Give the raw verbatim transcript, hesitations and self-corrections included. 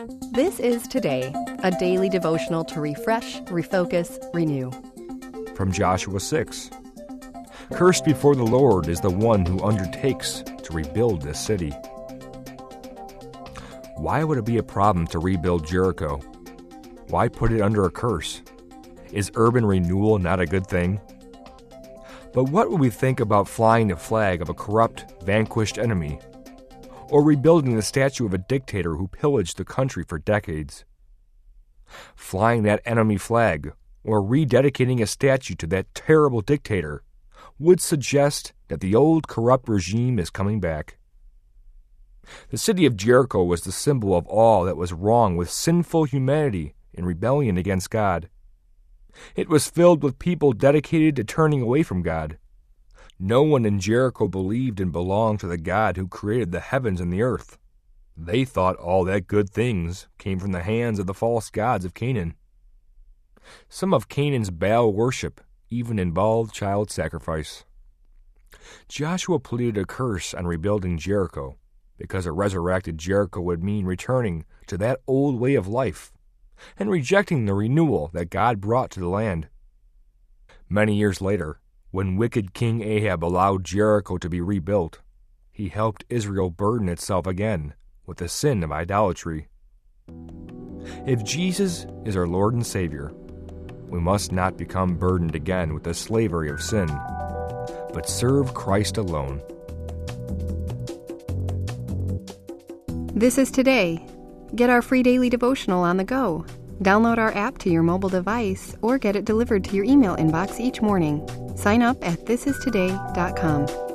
This is Today, a daily devotional to refresh, refocus, renew. From Joshua six. Cursed before the Lord is the one who undertakes to rebuild this city. Why would it be a problem to rebuild Jericho? Why put it under a curse? Is urban renewal not a good thing? But what would we think about flying the flag of a corrupt, vanquished enemy? Or rebuilding the statue of a dictator who pillaged the country for decades? Flying that enemy flag, or rededicating a statue to that terrible dictator, would suggest that the old corrupt regime is coming back. The city of Jericho was the symbol of all that was wrong with sinful humanity in rebellion against God. It was filled with people dedicated to turning away from God. No one in Jericho believed and belonged to the God who created the heavens and the earth. They thought all that good things came from the hands of the false gods of Canaan. Some of Canaan's Baal worship even involved child sacrifice. Joshua pleaded a curse on rebuilding Jericho, because a resurrected Jericho would mean returning to that old way of life and rejecting the renewal that God brought to the land. Many years later, when wicked King Ahab allowed Jericho to be rebuilt, he helped Israel burden itself again with the sin of idolatry. If Jesus is our Lord and Savior, we must not become burdened again with the slavery of sin, but serve Christ alone. This is Today. Get our free daily devotional on the go. Download our app to your mobile device or get it delivered to your email inbox each morning. Sign up at this is today dot com.